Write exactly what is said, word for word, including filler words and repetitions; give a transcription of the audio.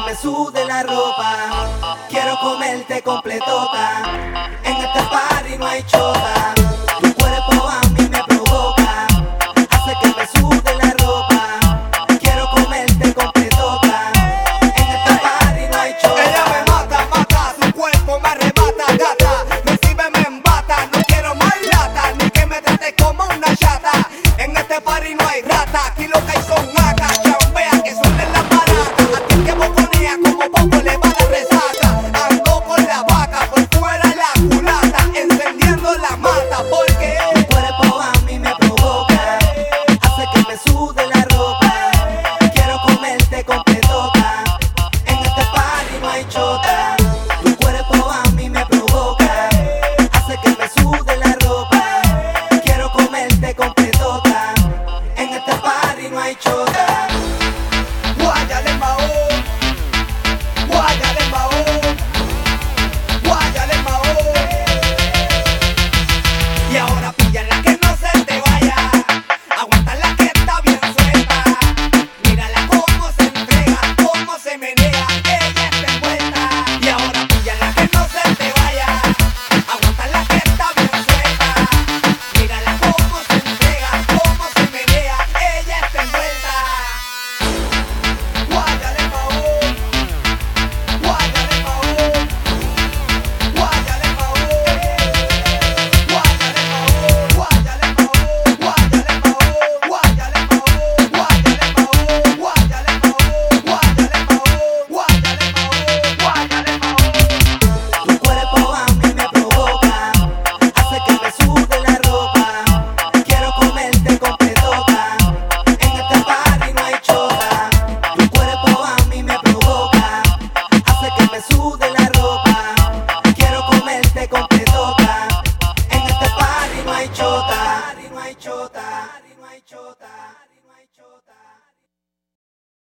me sude la ropa. Quiero comerte completota. En este party no hay chota. Tu cuerpo a mí me provoca, hace que me sude la ropa. Quiero comerte completota. En este party no hay chota. Ella me mata, mata, su cuerpo me arrebata, gata. Recibe, me embata, no quiero más lata, ni que me trate como una chata. En este party no hay rata, aquí lo que hay son acas. Chambea que suenen las baratas. A ti que boconea como poco le va la resaca. Ando con la vaca, por fuera la culata, encendiendo la mata, porque Tu cuerpo a mí me provoca, hace que me sude la ropa. Quiero comerte completota. En este party no hay chota.